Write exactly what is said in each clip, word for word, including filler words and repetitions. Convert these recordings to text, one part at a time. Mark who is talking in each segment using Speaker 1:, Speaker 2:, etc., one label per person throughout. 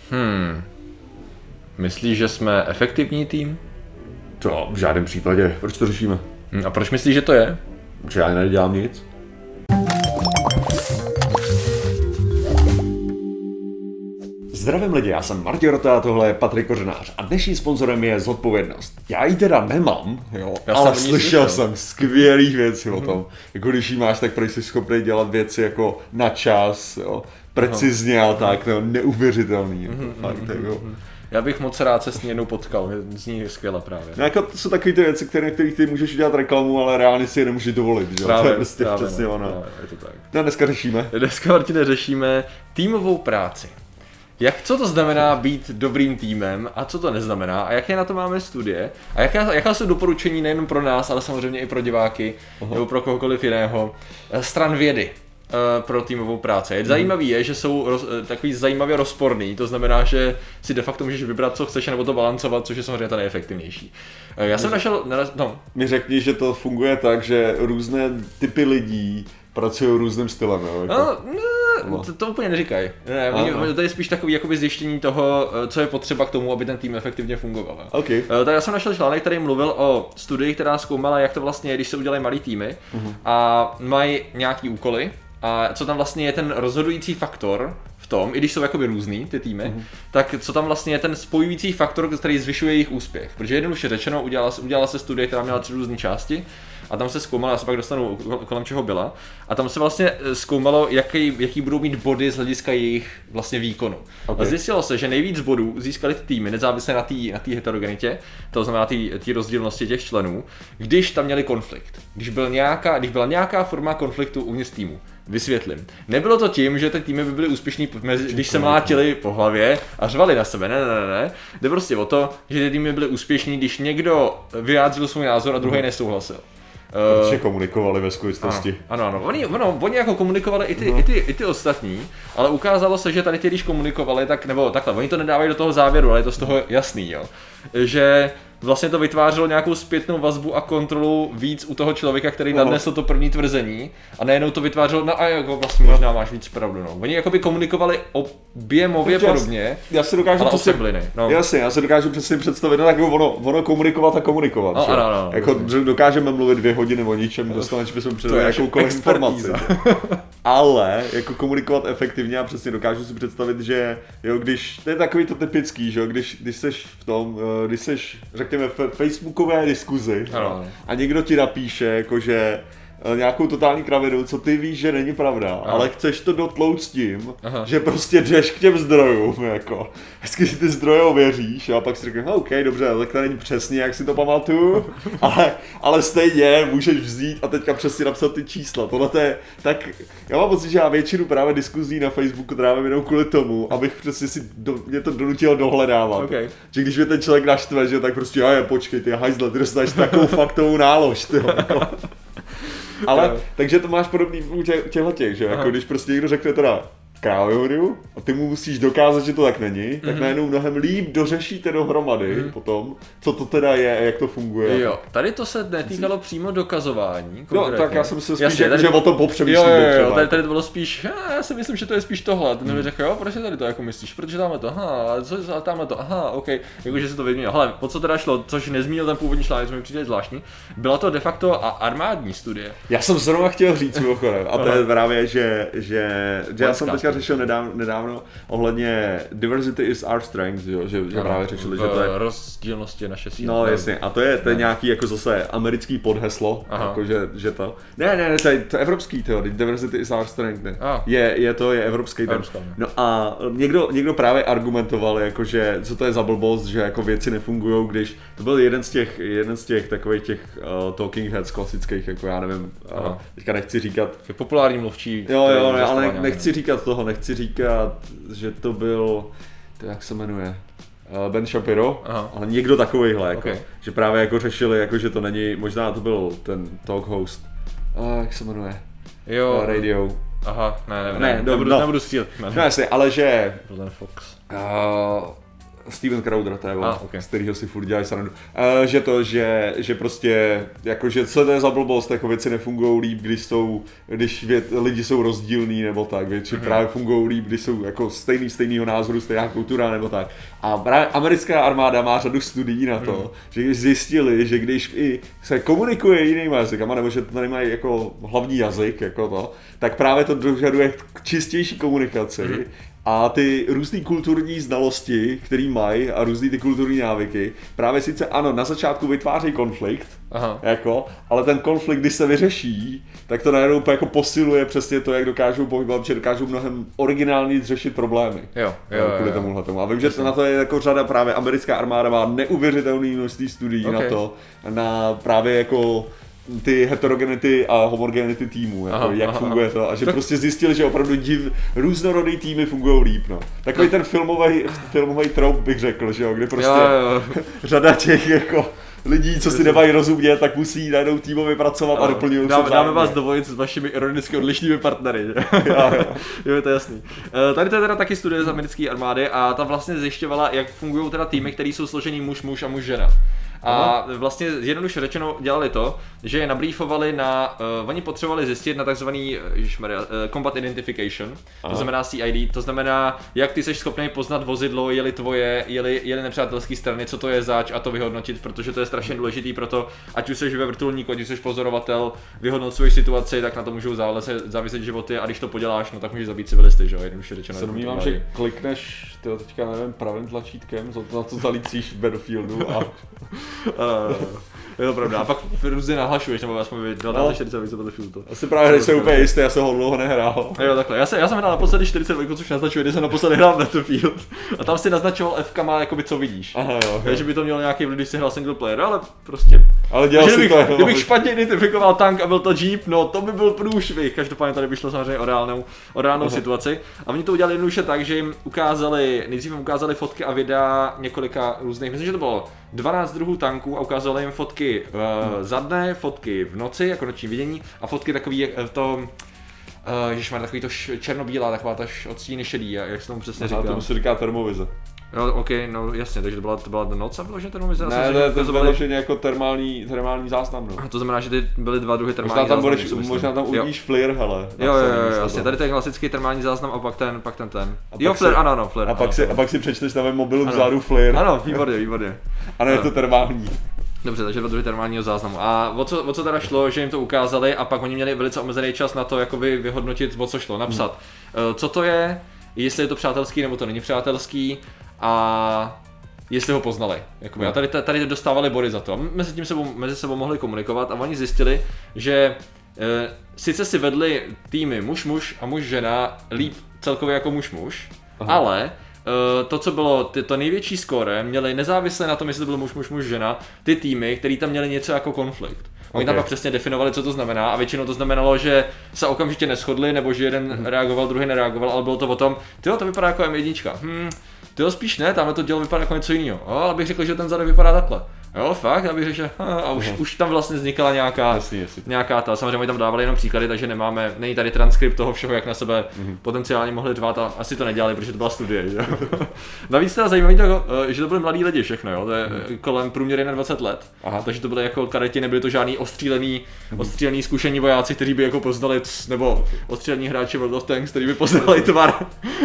Speaker 1: Hmm. Myslíš, že jsme efektivní tým?
Speaker 2: To v žádném případě. Proč to řešíme?
Speaker 1: Hm, a proč myslíš, že to je?
Speaker 2: Že já nedělám nic. Zdravím lidi, já jsem Martin Rota a tohle je Patrik Kořenář a dnešním sponzorem je Zodpovědnost. Já ji teda nemám, jo,
Speaker 1: Já
Speaker 2: ale
Speaker 1: jsem
Speaker 2: slyšel jsem skvělých věcí o tom. Jako když ji máš, tak prý jsi schopný dělat věci jako na čas, jo, precizně a tak, no, neuvěřitelný. Jako, fakt, jako.
Speaker 1: Já bych moc rád se s ní jednou potkal, zní skvěle právě.
Speaker 2: No jako to jsou takové ty věci, které, kterých ty můžeš udělat reklamu, ale reálně si je nemůžeš dovolit, že?
Speaker 1: Právě,
Speaker 2: To je prostě
Speaker 1: právě,
Speaker 2: přesně
Speaker 1: no,
Speaker 2: ono.
Speaker 1: právě, je to tak.
Speaker 2: No dneska řešíme.
Speaker 1: Dneska, Martine, řešíme týmovou práci. Jak, co to znamená být dobrým týmem a co to neznamená a jaké na to máme studie a jaká, jaká jsou doporučení nejen pro nás, ale samozřejmě i pro diváky Aha. nebo pro kohokoliv jiného stran vědy pro týmovou práci.
Speaker 2: Mhm.
Speaker 1: Zajímavý je, že jsou roz, takový zajímavě rozporný, to znamená, že si de facto můžeš vybrat, co chceš, nebo to balancovat, což je samozřejmě to nejefektivnější. Já jsem našel... No.
Speaker 2: Mi řekni, že to funguje tak, že různé typy lidí pracují různým stylem, jo? Jako...
Speaker 1: No, ne, to, to úplně neříkají. Ne, oni, to je spíš takový jakoby zjištění toho, co je potřeba k tomu, aby ten tým efektivně fungoval.
Speaker 2: Okay.
Speaker 1: Tak já jsem našel článek, který mluvil o studii, která zkoumala, jak to vlastně je, když se udělají malý týmy uh-huh. a mají nějaký úkoly a co tam vlastně je ten rozhodující faktor v tom, i když jsou jakoby různý ty týmy, uh-huh. tak co tam vlastně je ten spojující faktor, který zvyšuje jejich úspěch. Protože jednoduše řečeno, udělala, udělala se studie, která měla tři různé části a tam se zkoumala, já se pak dostanu kolem čeho byla, a tam se vlastně zkoumalo, jaký, jaký budou mít body z hlediska jejich vlastně výkonu. Okay. A zjistilo se, že nejvíc bodů získali ty týmy, nezávisle na té na heterogenitě, to znamená té rozdílnosti těch členů, když tam měli konflikt. Když, byl nějaká, když byla nějaká forma konfliktu uvnitř týmu. Vysvětlím. Nebylo to tím, že ty týmy by byly úspěšní, když se mlátili po hlavě a řvali na sebe, ne, ne, ne, ne. Jde prostě o to, že ty týmy byly úspěšní, když někdo vyjádřil svůj názor a druhý hmm. nesouhlasil.
Speaker 2: Protože komunikovali ve skutečnosti.
Speaker 1: Ano, ano, ano. Oni, ono, oni jako komunikovali i ty, no. i, ty, i ty ostatní, ale ukázalo se, že tady ty, když komunikovali, tak, nebo takhle, oni to nedávají do toho závěru, ale je to z toho jasný, jo. Že vlastně to vytvářelo nějakou zpětnou vazbu a kontrolu víc u toho člověka, který no. nadnesl to první tvrzení a nejenom to vytvářelo, no a jako vlastně možná máš víc pravdu, no. Oni jakoby komunikovali objemově
Speaker 2: já,
Speaker 1: podobně,
Speaker 2: já si dokážu
Speaker 1: ale
Speaker 2: přesně,
Speaker 1: osebliny. No.
Speaker 2: Jasně, já si dokážu přesně představit, no, tak ono, ono komunikovat a komunikovat.
Speaker 1: No, ano, ano,
Speaker 2: jako dokážeme mluvit dvě hodiny o ničem, dostaneš bychom předali jakoukoliv informaci. Ale jako komunikovat efektivně a přesně dokážu si představit, že jo, když, to je takový to typický, že jo, když, když seš v tom, když seš, řekněme, v facebookové diskuzi
Speaker 1: ano.
Speaker 2: a někdo ti napíše, jakože nějakou totální kravinu, co ty víš, že není pravda, Aha. ale chceš to dotlouct tím, Aha. že prostě jdeš k těm zdrojům, jako. Hezky si ty zdroje ověříš a pak si řekneš, no, OK, dobře, tak to není přesně, jak si to pamatuju, ale, ale stejně můžeš vzít a teďka přesně napsat ty čísla. Tohle to je, tak já mám pocit, že já většinu právě diskuzí na Facebooku trávím jenom kvůli tomu, abych přesně si do, mě to donutil dohledávat.
Speaker 1: Okay.
Speaker 2: Že když mě ten člověk naštve, že tak prostě, já počkej, ty hajzle, ty dostaneš takovou faktovou nálož, ty jako. Ale, no. takže to máš podobný u těchto těch, že? Jako když prostě někdo řekne teda krávoju a ty mu musíš dokázat, že to tak není, mm-hmm. tak najednou mnohem líp dořešíte dohromady mm-hmm. potom, co to teda je, jak to funguje.
Speaker 1: Jo, tady to se netýkalo přímo dokazování.
Speaker 2: No, tak já jsem si spíš
Speaker 1: Jasně,
Speaker 2: řekl, že
Speaker 1: to...
Speaker 2: o tom popřemýšlím.
Speaker 1: Jo, jo, jo, tady, tady to bylo spíš, já si myslím, že to je spíš tohle. A ten mi řekl, jo, proč tady to jako myslíš, protože tamhle to, aha, co, tamhle to, aha, ok, jakože si to vyměnil. Hele, o co teda šlo, což nezmínil ten původní článek, co mi přijde zvláštní, byla to de facto armádní studie.
Speaker 2: Já jsem zrovna chtěl říct mimochodem, a to je právě, že, že, že já jsem teďka řešil nedávno, nedávno ohledně diversity is our strength, jo, že, že právě řešili, že to je
Speaker 1: rozdílnosti naše síla.
Speaker 2: No jasně, a to je, to je nějaký jako zase americký podheslo, jako že, že to. Ne, ne, ne, to je, to je evropský, to diversity is our strength, ne.
Speaker 1: Ah.
Speaker 2: Je, je to, je evropský ten. No a někdo, někdo právě argumentoval, jako že co to je za blbost, že jako věci nefungujou, když to byl jeden z těch, jeden z těch takových těch uh, talking heads klasických, jako já nevím, uh, teďka nechci říkat.
Speaker 1: Populární mluvčí.
Speaker 2: Jo, jo, ne, ale ne, nechci říkat toho, nechci říkat, že to byl, to jak se jmenuje, Ben Shapiro, Aha. ale někdo takovejhle, jako, okay. že právě jako řešili, jako, že to není, možná to byl ten talk host, uh, jak se jmenuje,
Speaker 1: jo.
Speaker 2: Uh, radio.
Speaker 1: Aha, ne, ne, ne,
Speaker 2: ne
Speaker 1: nebudu,
Speaker 2: no.
Speaker 1: nebudu střílet. Ne,
Speaker 2: no jasně, ale že...
Speaker 1: Byl ten Fox.
Speaker 2: Uh, Steven Crowder, to je on,
Speaker 1: ah, okay.
Speaker 2: z kterého si furt dělají srandu. Uh, že to, že, že prostě, jakože co to je za blbost, jako věci nefungují líp, když jsou, když věd, lidi jsou rozdílní nebo tak, věci mm-hmm. právě fungují líp, když jsou jako stejný, stejnýho názoru, stejná kultura nebo tak. A právě americká armáda má řadu studií na to, mm. že když zjistili, že když i se komunikuje jinýma jazykama, nebo že to nemají jako hlavní jazyk, jako to, tak právě to dožaduje k čistější komunikaci. Mm. A ty různý kulturní znalosti, který mají a různý ty kulturní návyky, právě sice ano, na začátku vytvářejí konflikt, Aha. jako, ale ten konflikt, když se vyřeší, tak to najednou jako posiluje přesně to, jak dokážou pohybovat, že dokážou mnohem originálně řešit problémy.
Speaker 1: Jo, jo,
Speaker 2: kvůli
Speaker 1: jo,
Speaker 2: tomuhle tomu. A vím, že to na to je jako řada, právě americká armáda má neuvěřitelné množství studií okay. na to, na právě jako ty heterogenity a homogenity týmů, jako aha, jak aha, funguje to a že tak... prostě zjistili, že opravdu div, různorodý týmy fungují líp, no. Takový ten filmový filmový troub bych řekl, že jo, kde prostě jo, jo. řada těch jako lidí, co si nemají rozumět, tak musí najednou týmově pracovat a doplňují
Speaker 1: se. Dáme vás dovolit s vašimi ironicky odlišnými partnery, že? jo, jo. jo, to je jasný. Tady to je teda taky studie z americké armády a tam vlastně zjišťovala, jak fungují teda týmy, které jsou složený muž, muž a muž, žena. A vlastně jednoduše řečeno dělali to, že je nabrýfovali na, uh, oni potřebovali zjistit na takzvaný ježišmarja, uh, combat identification, Aha. to znamená C I D, to znamená, jak ty jsi schopný poznat vozidlo, jeli tvoje, jeli, jeli nepřátelské strany, co to je zač a to vyhodnotit, protože to je strašně důležitý pro to, ať už jsi ve vrtulníku, ať už jsi pozorovatel, vyhodnocuješ situaci, tak na to můžou záviset životy a když to poděláš, no tak můžeš zabít civilisty, že jo, jednoduše řečeno.
Speaker 2: Se domnívám, že klikneš, tyjo, teďka nevím, pravým tlačítkem, na to zalícíš v Battlefieldu a
Speaker 1: Uh, je to pravda, a pak různě nahlašuješ, nebo aspoň dvanáct čtyřicet víc Battlefieldu.
Speaker 2: Asi právě nejsem úplně jistý, já jsem ho dlouho nehrál.
Speaker 1: Jo, takhle, já jsem, já jsem hrál naposledy čtyřicet dva, což naznačuje, když jsem naposledy hrál Battlefield. A tam si naznačoval F-kama, jakoby co vidíš. Aha, jo, jo. že by to mělo nějaký vliv, když si hrál single player, ale prostě.
Speaker 2: Ale dělal si
Speaker 1: kdybych,
Speaker 2: to,
Speaker 1: kdybych špatně identifikoval tank a byl to Jeep, no to by byl průšvih. Každopádně tady by šlo samozřejmě o reálnou, o reálnou situaci. A oni to udělali jednoduše tak, že jim ukázali, nejdřív jim ukázali fotky a videa několika různých, myslím, že to bylo dvanáct druhů tanků a ukázali jim fotky uh, za dne, fotky v noci, jako noční vidění a fotky takový to, uh, ježišmar, takový to černobílá, taková ta odstíny šedý, jak se tomu přesně říká.
Speaker 2: Tomu se říká termovize.
Speaker 1: No, ok, no jasně, takže to byla, to byla noc a vyloženě termovize?
Speaker 2: Ne, ne, to bylo vyloženě jako termální, termální záznam, no.
Speaker 1: To znamená, že ty byly dva druhy termální
Speaker 2: možná tam
Speaker 1: záznam.
Speaker 2: Budeš, možná tam uvidíš flare, hele.
Speaker 1: Jo, jo, jo, jasně, tady to je klasický termální záznam a pak ten, pak ten ten. Jo, flare, ano, ano, flare.
Speaker 2: A pak, si, a pak si přečteš na mém mobilu vzadu flare.
Speaker 1: Ano, výborně, výborně.
Speaker 2: Ano, je to termální.
Speaker 1: Dobře, takže dva druhy termálního záznamu. A o co, o co teda šlo, že jim to ukázali a pak oni měli velice omezený čas na to, jakoby vyhodnotit, o co šlo, napsat. Hmm. Co to je, jestli je to přátelský nebo to není přátelský a jestli ho poznali. Jakoby. A tady, tady dostávali body za to. Mezi tím sebou, mezi sebou mohli komunikovat a oni zjistili, že e, sice si vedli týmy muž-muž a muž-žena líp celkově jako muž-muž, ale Uh, to, co bylo, ty, to největší skóre, měli nezávisle na tom, jestli to byl muž, muž, muž, žena, ty týmy, který tam měli něco jako konflikt. Oni okay. tam pak přesně definovali, co to znamená a většinou to znamenalo, že se okamžitě neshodli, nebo že jeden mm-hmm. reagoval, druhý nereagoval, ale bylo to o tom, tyjo, to vypadá jako M jedna, hm, tyjo, spíš ne, tamhle to dělo vypadá jako něco jiného, oh, ale bych řekl, že ten zadek vypadá takhle. Jo, fakt, abych řekl, že a už, uh-huh. už tam vlastně vznikala nějaká, jasný, jasný. nějaká ta, samozřejmě oni tam dávali jenom příklady, takže nemáme, není tady transkript toho všeho, jak na sebe uh-huh. potenciálně mohli řvát a asi to nedělali, protože to byla studie, že jo. Navíc teda zajímavé to, že to byli mladí lidi všechno, jo, to je uh-huh. kolem průměry na dvacet let, Aha. takže to byly jako kadeti, nebyly to žádný ostřílený, uh-huh. ostřílený zkušení vojáci, kteří by jako poznali, nebo ostřílení hráči World of Tanks, kteří by poznali tvar,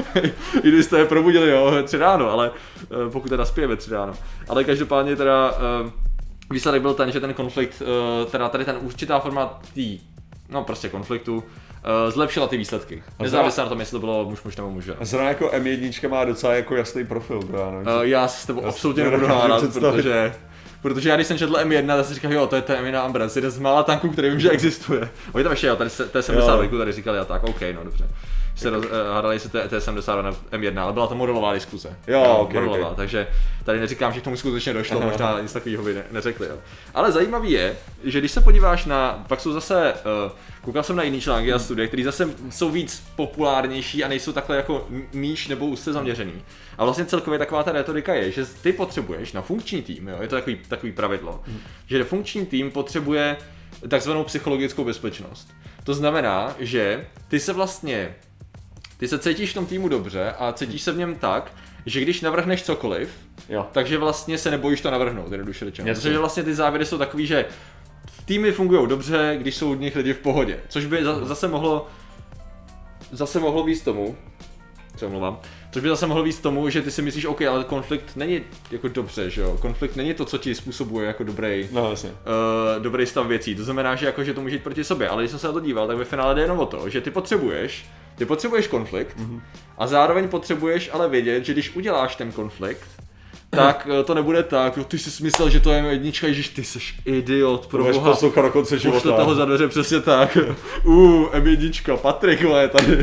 Speaker 1: i když jste je probudili, jo, tři ráno, ale pokud teda spěje ve tři ráno, ale každopádně teda výsledek byl ten, že ten konflikt, teda tady ten určitá forma tý, no prostě konfliktu, zlepšila ty výsledky. Nezávisle na tom, jestli to bylo muž, muž nebo muž.
Speaker 2: A zrovna jako M jedna má docela jako jasný profil, to já nevím.
Speaker 1: Já si s tebou absolutně nebudu hádat, protože Protože já když jsem četl M jedna, tak jsem říkal, jo, to je M jedna Ambrance, jeden z mála tanků, který vím, že existuje. Oni tam ještě, jo, tady T sedmdesát dva tady říkali a tak, OK, no dobře. Se roz, hádali se T sedmdesát dva na M jedna, ale byla to modelová diskuze.
Speaker 2: Jo,
Speaker 1: no,
Speaker 2: okay,
Speaker 1: modelová,
Speaker 2: okay.
Speaker 1: Takže tady neříkám, že k tomu skutečně došlo, možná nic takového by ne, neřekli, jo. Ale zajímavý je, že když se podíváš na, pak jsou zase, uh, koukal jsem na jiný články a studie, které zase jsou víc populárnější a nejsou takhle jako níž nebo úzce zaměřený. A vlastně celkově taková ta retorika je, že ty potřebuješ na funkční tým, jo, je to takový, takový pravidlo, hmm. že funkční tým potřebuje takzvanou psychologickou bezpečnost. To znamená, že ty se vlastně Ty se cítíš v tom týmu dobře a cítíš se v něm tak, že když navrhneš cokoliv,
Speaker 2: Jo.
Speaker 1: Takže vlastně se nebojíš to navrhnout, jednoduše řečeno.
Speaker 2: Jasně.
Speaker 1: Protože vlastně ty závěry jsou takový, že týmy fungují dobře, když jsou od nich lidi v pohodě. Což by za, zase mohlo zase mohlo víc tomu, co omlouvám, což by zase mohlo víc tomu, že ty si myslíš, OK, ale konflikt není jako dobře, že jo? Konflikt není to, co ti způsobuje jako dobrý,
Speaker 2: no, jasně.
Speaker 1: uh, dobrý stav věcí. To znamená, že jako, že to může jít proti sobě, ale když jsem se na to díval, tak ve finále jde jenom o to, že ty potřebuješ, ty potřebuješ konflikt mm-hmm. a zároveň potřebuješ ale vědět, že když uděláš ten konflikt, tak to nebude tak, jo, ty jsi myslel, že to je jednička, ježiš, ty jsi idiot, pro boha.
Speaker 2: Budeš poslouchat do konce života.
Speaker 1: Pošle toho za dveře, přesně tak. Uuu, em jedna, Patrik, je tady.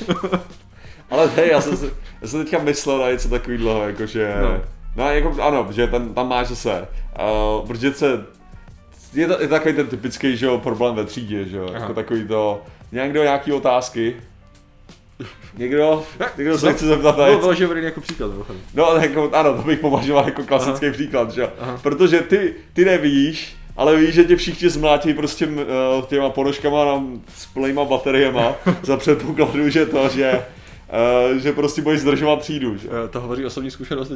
Speaker 2: Ale hej, já jsem, si, já jsem teďka myslel na něco takového, jakože, no, no jako, ano, že ten, tam máš zase, uh, protože se, je, to, je takový ten typický, že jo, problém ve třídě, že jo, jako takový to, někdo nějaký otázky, někdo, někdo se chce zeptat na něco.
Speaker 1: No, že bude jako příklad.
Speaker 2: No, jako, ano, to bych považoval jako klasický Aha. příklad, že jo, protože ty, ty nevíš, ale víš, že tě všichni zmlátí prostě uh, těma ponožkama na, s plnýma bateriema za předpokladu, že to, že Uh, že prostě budeš zdržovat třídu, že?
Speaker 1: To hovoří osobní zkušenost.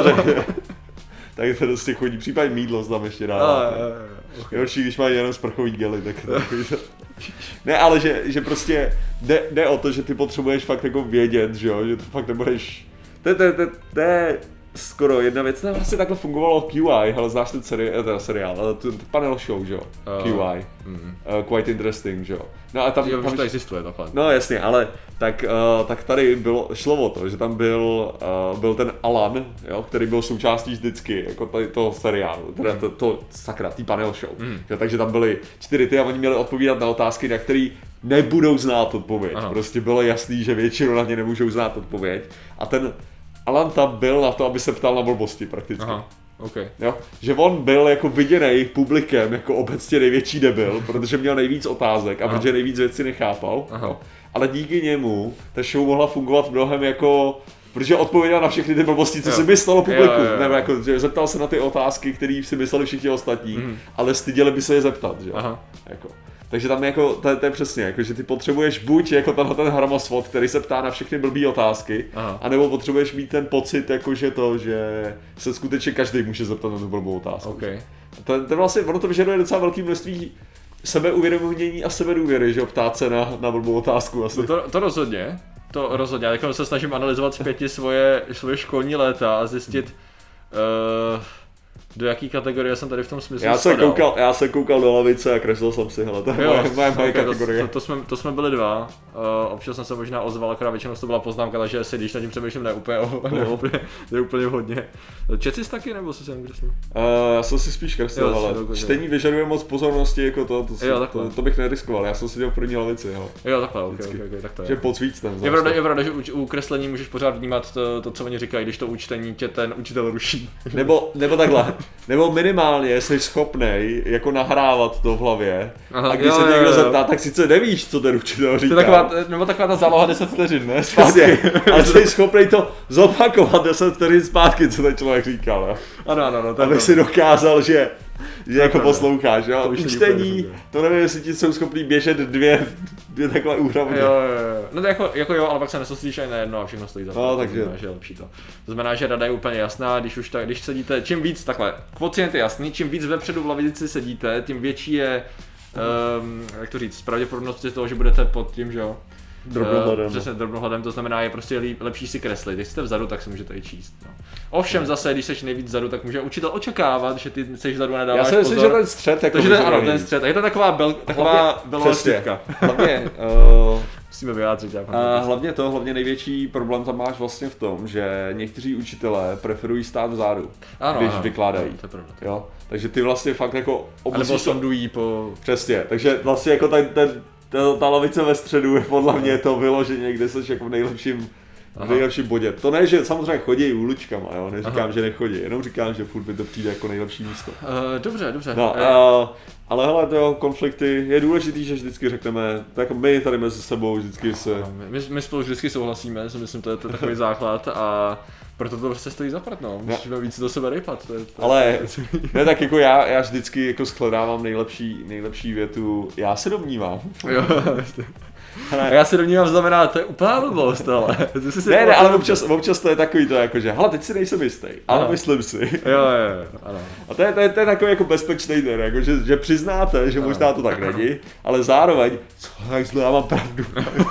Speaker 2: Tak to prostě chodí, případně mýdlo tam ještě dá. Okay. Horší, když mají jenom sprchový gely, tak to. Ne, ale že, že prostě jde, jde o to, že ty potřebuješ fakt jako vědět, že jo, že to fakt nebudeš, to je, to je, to je skoro jedna věc, to vlastně takhle fungovalo Q I, hele, znáš ten seri, teda seriál, ale ten panel show, že jo, uh, Q I, mm. uh, quite interesting, že jo. No a tam,
Speaker 1: jo,
Speaker 2: tam
Speaker 1: to existuje takhle.
Speaker 2: No jasně, ale tak, uh, tak tady bylo, šlo o to, že tam byl, uh, byl ten Alan, jo, který byl součástí vždycky, jako tady toho seriálu, teda to, to sakra, tý panel show, mm. že, takže tam byly čtyři ty a oni měli odpovídat na otázky, na které nebudou znát odpověď, Aha. prostě bylo jasný, že většinou na ně nemůžou znát odpověď a ten Alan tam byl na to, aby se ptal na blbosti prakticky.
Speaker 1: Aha. Okay.
Speaker 2: Jo? Že on byl jako viděný publikem jako obecně největší debil, protože měl nejvíc otázek a Aha. protože nejvíc věcí nechápal. Aha. Ale díky němu ta show mohla fungovat mnohem jako, protože odpověděl na všechny ty blbosti, co jo. si myslelo publikum. Jo, jo, jo. Nebo jako, že zeptal se na ty otázky, které si mysleli všichni ostatní, mm. ale styděli by se je zeptat. Že?
Speaker 1: Aha.
Speaker 2: Jako. Takže tam jako, to, to je přesně, jako, že ty potřebuješ buď jako tenhle ten hramosvod, který se ptá na všechny blbý otázky, Aha. anebo potřebuješ mít ten pocit, jako, že to, že se skutečně každý může zeptat na tu blbou otázku.
Speaker 1: Okay.
Speaker 2: To, to vlastně, ono to vyžaduje docela velké množství sebeuvědomění a sebedůvěry, že ptát se na, na blbou otázku asi.
Speaker 1: No to, to rozhodně, to rozhodně, já jako se snažím analyzovat zpětě svoje, svoje školní léta a zjistit, uh, do jaký kategorie jsem tady v tom smyslu
Speaker 2: já se koukal, já se koukal do lavice a kreslil jsem si, hele, to je moje, moje, moje
Speaker 1: okay,
Speaker 2: kategorie.
Speaker 1: To, to, to, jsme, to jsme byli dva, uh, občas jsem se možná ozval, akorát většinou to byla poznámka, takže asi když nad tím přemýšlím, ne úplně, ne úplně, ne úplně hodně. Čet jsi taky, nebo jsi se jenom kreslil?
Speaker 2: Uh, já jsem si spíš kreslil, jo, ale čtení vyžaduje moc pozornosti, jako to, to,
Speaker 1: jo,
Speaker 2: to, to bych neriskoval, já jsem si dělal v první lavici, hele.
Speaker 1: Jo, takhle, okay, okay, okay, tak to je.
Speaker 2: Že pocvíc ten.
Speaker 1: Je pravda, je pravda, že u, u kreslení můžeš pořád vnímat to, to, co oni říkají, když to účtení tě ten učitel ruší.
Speaker 2: Nebo, nebo takhle, nebo minimálně jsi schopnej jako nahrávat to v hlavě. Aha, a když jo, se někdo jo, jo. zeptá, tak sice nevíš, co ten učitel říká.
Speaker 1: To je taková, nebo taková ta záloha deset vteřin, ne? Zpátky.
Speaker 2: Ale jsi schopnej to zopakovat deset vteřin zpátky, co ten člověk říkal. Jo?
Speaker 1: Ano, ano, ano.
Speaker 2: Abych si dokázal, že, že jako posloucháš, jo? Učtení, to nevím, jestli ti jsou schopný běžet dvě, dvě takové úrovně.
Speaker 1: Jo, jo, jo. No to jako, jako jo, ale pak se nesoustředíš ani na jedno a všechno stojí za to.
Speaker 2: No, takže.
Speaker 1: To je lepší to. To znamená, že rada je úplně jasná, když už tak, když sedíte, čím víc takhle, kvocient je jasný, čím víc vepředu v lavici sedíte, tím větší je, um, jak to říct, pravděpodobnost toho, že budete pod tím, že jo.
Speaker 2: Drobnohledem.
Speaker 1: Uh, přesně, drobnohledem, to znamená, je prostě líp, lepší si kreslit. Když jste vzadu, tak si můžete i číst. No. Ovšem zase, když jsi nejvíc vzadu, tak může učitel očekávat, že ty jsi vzadu a nedáváš pozor.
Speaker 2: Já si myslím, že ten střed jako
Speaker 1: Takže ten, ano, ten střed. Je to taková bel, taková belovstivka.
Speaker 2: Hlavně, uh,
Speaker 1: musíme vyjádřit.
Speaker 2: A hlavně to, hlavně největší problém tam máš vlastně v tom, že někteří učitelé preferují stát vzadu, ano, když ano, vykládají.
Speaker 1: to je pravda.
Speaker 2: Jo? Takže ty vlastně fakt jako
Speaker 1: obusíš. Nebo sondují po...
Speaker 2: Přesně, takže vlastně jako ten, ten Ta, ta lavice ve středu je podle mě to vyloženě, kde jsi jako v nejlepším, v nejlepším bodě. To ne, že samozřejmě chodí uličkama, jo, neříkám, Aha. že nechodí, jenom říkám, že furt by to přijde jako nejlepší místo.
Speaker 1: Uh, dobře, dobře.
Speaker 2: No, uh, ale hele, to konflikty, je důležitý, že vždycky řekneme, tak my tady mezi sebou vždycky se...
Speaker 1: My, my spolu vždycky souhlasíme, si myslím, to je to takový základ a proto to prostě stojí za prd, no. Musíme víc do sebe rejpat. To je, to
Speaker 2: ale ne, tak jako já, já vždycky jako shledávám nejlepší, nejlepší větu, já se domnívám.
Speaker 1: Jo, A já si domnívám, znamená, to je úplná blbost, ale...
Speaker 2: Ne, ne, ale občas, občas to je takový to jako, že hele, teď si nejsem jistý, ale ano. myslím si.
Speaker 1: Jo, jo, jo, ano.
Speaker 2: A to je, to je, to je takový jako bezpečný den, jako, že, že přiznáte, že ano. možná to tak není, ale zároveň, co, jak zle, já mám pravdu.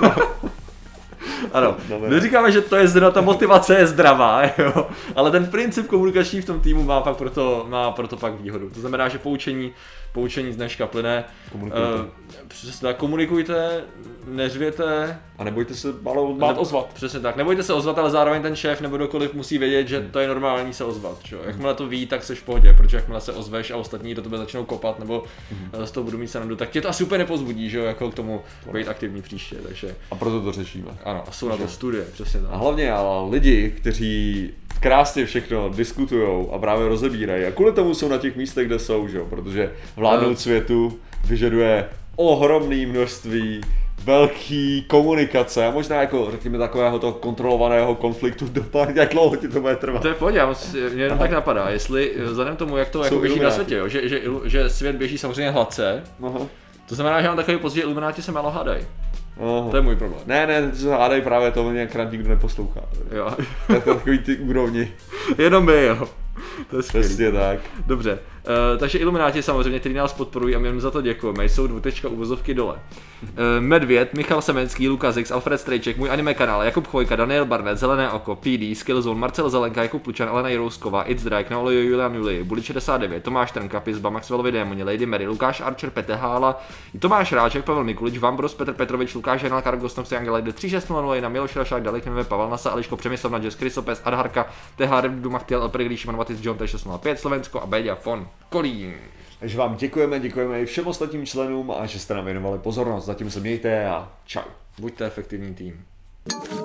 Speaker 1: Ano, neříkáme, že to je zrovna, ta motivace je zdravá, jo? Ale ten princip komunikační v tom týmu má pak proto, má proto pak výhodu. To znamená, že poučení, poučení z dneška plyne. Komunikujte. Uh, přesně tak, komunikujte, neřvěte.
Speaker 2: A nebojte se malo bát ozvat.
Speaker 1: Přesně tak, nebojte se ozvat, ale zároveň ten šéf nebo kdokoliv musí vědět, že to je normální se ozvat. Čo? Jakmile to ví, tak jsi v pohodě, protože jakmile se ozveš a ostatní do tebe začnou kopat nebo mm. z toho budu mít srandu, tak tě to asi úplně nepozbudí, že jo, jako k tomu být aktivní příště. Takže...
Speaker 2: A proto to řešíme.
Speaker 1: Ano, a jsou na to studie, přesně tak.
Speaker 2: A hlavně ale lidi, kteří krásně všechno diskutujou a právě rozebírají a kvůli tomu jsou na těch místech, kde jsou, že jo, protože vládnout světu vyžaduje ohromné množství velký komunikace a možná jako řekněme takového toho kontrolovaného konfliktu dopad, jak dlouho ti to bude trvat.
Speaker 1: To je v pohodě, mě jenom tak napadá, jestli vzhledem tomu, jak to jako běží na světě, jo, že, že, že svět běží samozřejmě hladce, aha. To znamená, že mám takový pocit, že Ilumináti se málo hádají. Aha. To je můj problém.
Speaker 2: Ne, ne, to se hádají právě to, mě krát nikdo neposlouchá.
Speaker 1: Jo.
Speaker 2: To je takový ty úrovni.
Speaker 1: Jenom my, jo. To je skvělý.
Speaker 2: Přesně tak.
Speaker 1: Dobře, uh, takže Ilumináti samozřejmě, kteří nás podporují a my jim za to děkujeme, jsou dvojtečka uvozovky dole. Uh, Medvěd, Michal Semenský, Lukas X, Alfred Strejček, můj anime kanál, Jakub Chvojka, Daniel Barnett, Zelené oko, P D, Skillzone, Marcel Zelenka, Jakub Plučan, Alena Jirousková, It's Drake, Naolo Julian Julii, Bully šedesát devět, Tomáš Trnka, Pizba, Maxwellovi Démoni, Lady Mary, Lukáš Archer, Petr Hála, Tomáš Ráček, Pavel Mikulič, Vambros, Petr Petrovič, Lukáš Hernal, Karol Gostnovci, Angela tři šest nula nula, Miloš Rašák, Dalek Neve, Pavel Nasa, Eliško Přemyslovna, Jess Krysopes, Adharka, T H R Dumachtiel, Elpregli, Šimon Vatis, John T šest nula pět, Slovensko a Béďa von Kolín.
Speaker 2: Takže vám děkujeme, děkujeme i všem ostatním členům a že jste nám věnovali pozornost. Zatím se mějte a čau.
Speaker 1: Buďte efektivní tým.